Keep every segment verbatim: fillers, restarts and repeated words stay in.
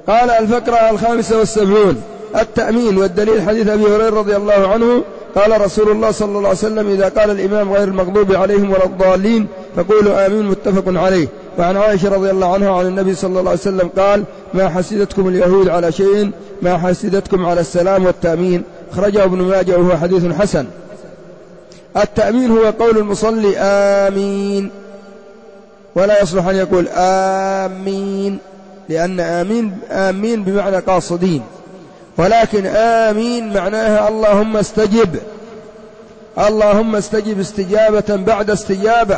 قال الفقرة الخامسة والسبعون التأمين. والدليل حديث أبي هريرة رضي الله عنه قال رسول الله صلى الله عليه وسلم إذا قال الإمام غير المغضوب عليهم ولا الضالين فقولوا آمين، متفق عليه. وعن عائشة رضي الله عنها عن النبي صلى الله عليه وسلم قال ما حسدتكم اليهود على شيء ما حسدتكم على السلام والتأمين، أخرجه ابن ماجه وهو حديث حسن. التأمين هو قول المصلي آمين، ولا يصلح أن يقول آمين، لأن آمين آمين بمعنى قاصدين، ولكن آمين معناها اللهم استجب، اللهم استجب استجابة بعد استجابة،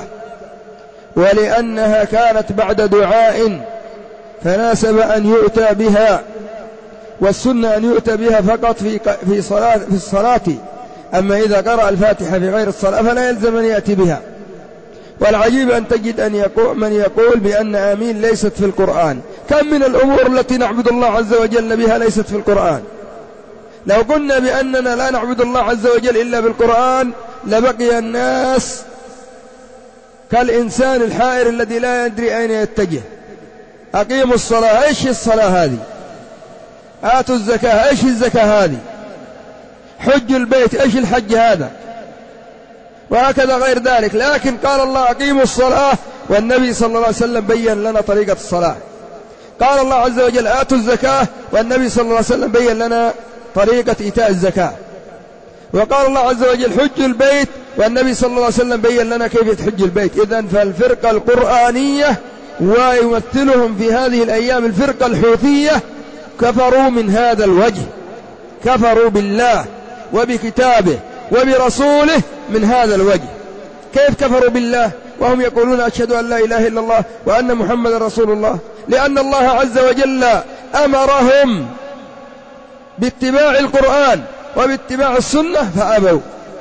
ولأنها كانت بعد دعاء فناسب أن يؤتى بها، والسنة أن يؤتى بها فقط في في صلاة في الصلاة، أما إذا قرأ الفاتحة في غير الصلاة فلا يلزم أن يأتي بها. والعجيب أن تجد أن يقول من يقول بأن آمين ليست في القرآن. كم من الأمور التي نعبد الله عز وجل بها ليست في القرآن. لو قلنا بأننا لا نعبد الله عز وجل إلا بالقرآن لبقي الناس كالإنسان الحائر الذي لا يدري أين يتجه. أقيموا الصلاة، إيش الصلاة هذه؟ آتوا الزكاة، إيش الزكاة هذه؟ حج البيت، إيش الحج هذا؟ وهكذا غير ذلك. لكن قال الله أقيموا الصلاة، والنبي صلى الله عليه وسلم بيّن لنا طريقة الصلاة. قال الله عز وجل آتوا الزكاة، والنبي صلى الله عليه وسلم بيّن لنا طريقة إيتاء الزكاة. وقال الله عز وجل حج البيت، والنبي صلى الله عليه وسلم بيّن لنا كيف تحج البيت. إذن فالفرقة القرآنية ويمثلهم في هذه الأيام الفرقة الحوثية كفروا من هذا الوجه، كفروا بالله وبكتابه وبرسوله من هذا الوجه. كيف كفروا بالله وهم يقولون أشهد أن لا إله إلا الله وأن محمد رسول الله؟ لأن الله عز وجل أمرهم باتباع القرآن وباتباع السنة فأبوا،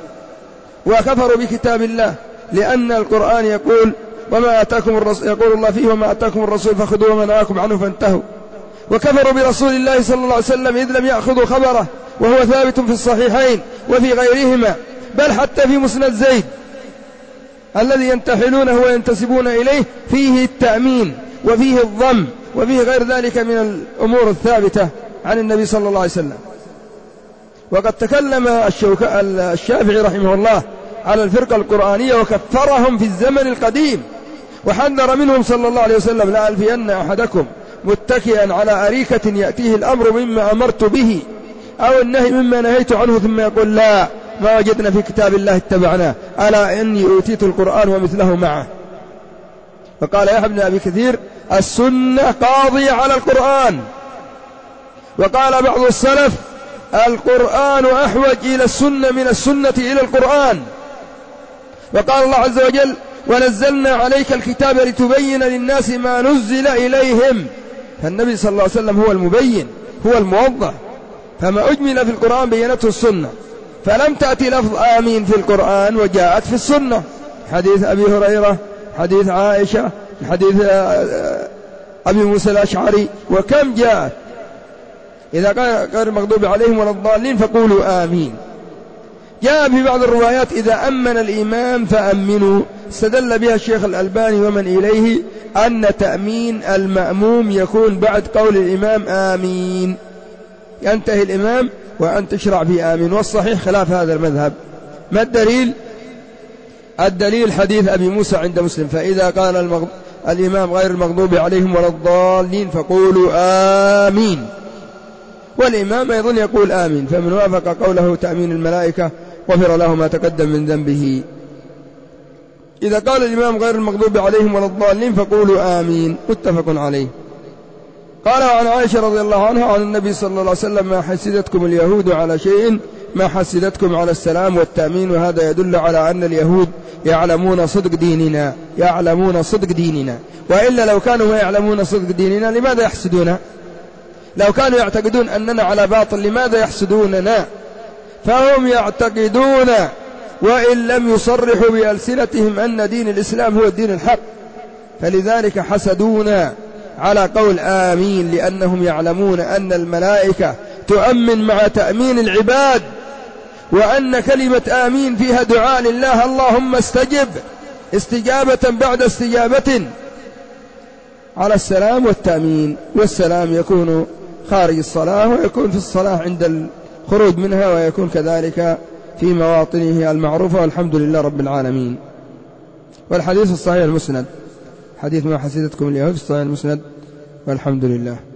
وكفروا بكتاب الله، لأن القرآن يقول وما أتاكم الرسول، يقول الله فيه وما أتاكم الرسول فخذوه وما نهاكم عنه فانتهوا. وكفروا برسول الله صلى الله عليه وسلم إذ لم يأخذوا خبره، وهو ثابت في الصحيحين وفي غيرهما، بل حتى في مسند زيد الذي ينتحلونه وينتسبون إليه فيه التأمين وفيه الضم وفيه غير ذلك من الأمور الثابتة عن النبي صلى الله عليه وسلم. وقد تكلم الشافعي رحمه الله على الفرقة القرآنية وكفرهم في الزمن القديم، وحذر منهم صلى الله عليه وسلم لا ألفين أحدكم متكئا على أريكة يأتيه الأمر مما أمرت به أو النهي مما نهيت عنه ثم يقول لا ما وجدنا في كتاب الله اتبعناه، ألا إني أوتيت القرآن ومثله معه. فقال يحيى بن أبي كثير السنة قاضية على القرآن. وقال بعض السلف القرآن أحوج إلى السنة من السنة إلى القرآن. وقال الله عز وجل ونزلنا عليك الكتاب لتبين للناس ما نزل إليهم، فالنبي صلى الله عليه وسلم هو المبين هو الموضح، فما أجمل في القرآن بينته السنة. فلم تأتي لفظ آمين في القرآن وجاءت في السنة، حديث أبي هريرة، حديث عائشة، حديث أبي موسى الأشعري، وكم جاءت. إذا قال غير المغضوب عليهم ولا الضالين فقولوا آمين. جاء في بعض الروايات إذا أمن الإمام فأمنوا، استدل بها الشيخ الألباني ومن إليه أن تأمين المأموم يكون بعد قول الإمام آمين، ينتهي الإمام وأن تشرع في آمين، والصحيح خلاف هذا المذهب. ما الدليل؟ الدليل حديث أبي موسى عند مسلم فإذا قال المغض... الإمام غير المغضوب عليهم ولا الضالين فقولوا آمين، والإمام أيضا يقول آمين، فمن وافق قوله تأمين الملائكة غفر له ما تقدم من ذنبه. إذا قال الإمام غير المغضوب عليهم ولا الضالين فقولوا آمين، متفق عليه. قال عن عائشة رضي الله عنها عن النبي صلى الله عليه وسلم ما حسدتكم اليهود على شيء ما حسدتكم على السلام والتأمين. وهذا يدل على أن اليهود يعلمون صدق ديننا، يعلمون صدق ديننا، وإلا لو كانوا ما يعلمون صدق ديننا لماذا يحسدون؟ لو كانوا يعتقدون أننا على باطل لماذا يحسدوننا؟ فهم يعتقدون وإن لم يصرحوا بألسنتهم أن دين الإسلام هو الدين الحق، فلذلك حسدونا على قول آمين، لأنهم يعلمون أن الملائكة تؤمن مع تأمين العباد، وأن كلمة آمين فيها دعاء لله اللهم استجب استجابة بعد استجابة على السلام والتأمين. والسلام يكون خارج الصلاة، ويكون في الصلاة عند الخروج منها، ويكون كذلك في مواطنه المعروفة، والحمد لله رب العالمين. والحديث الصحيح المسند، حديث ما حسدتكم اليهود في الصحيح المسند، والحمد لله.